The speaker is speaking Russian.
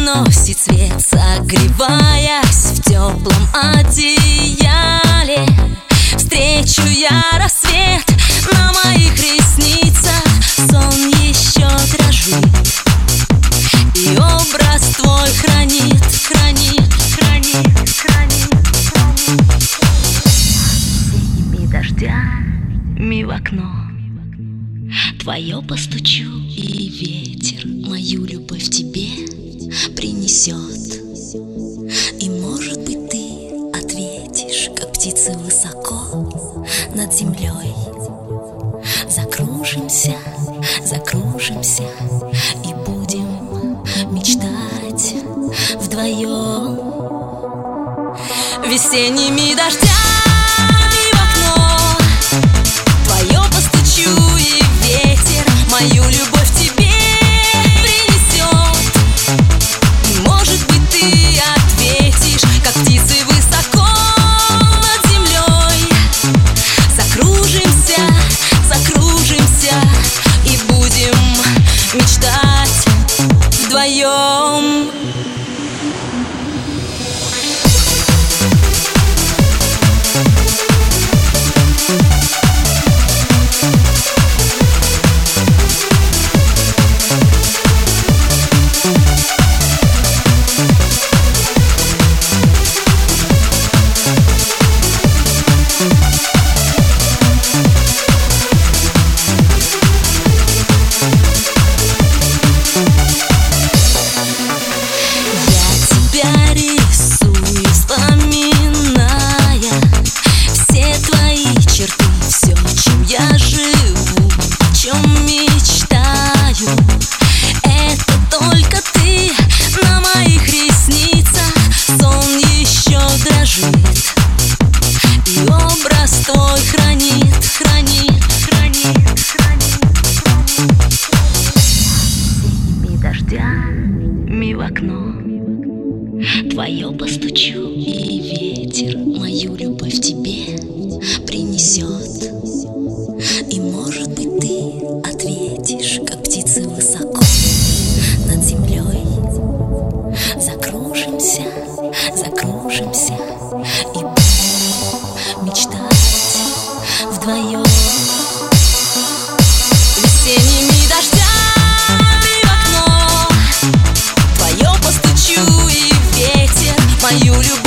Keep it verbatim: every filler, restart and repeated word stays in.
приносит свет, согреваясь в теплом одеяле. Встречу я рассвет, на моих ресницах сон еще дрожит, и образ твой хранит, хранит, хранит, хранит, хранит. Осенними дождями в окно твое постучу, и ветер мою любовь тебе принесет. И, может быть, ты ответишь, как птицы высоко над землей. Закружимся, закружимся и будем мечтать вдвоем. Весенними дождями в окно твое постучу, и ветер мою любовь тебе принесет. И, может быть, ты ответишь, как птицы высоко над землей. Закружимся, закружимся и будем мечтать вдвоем. И образ твой хранит, хранит, хранит, хранит, хранит. Осенними дождями в окно твое постучу, и ветер мою любовь тебе принесет. И, может быть, ты ответишь, как птицы высоко над землей. Закружимся, закружимся и будем мечтать вдвоем. Весенними дождями в окно твое постучу, и ветер мою любовь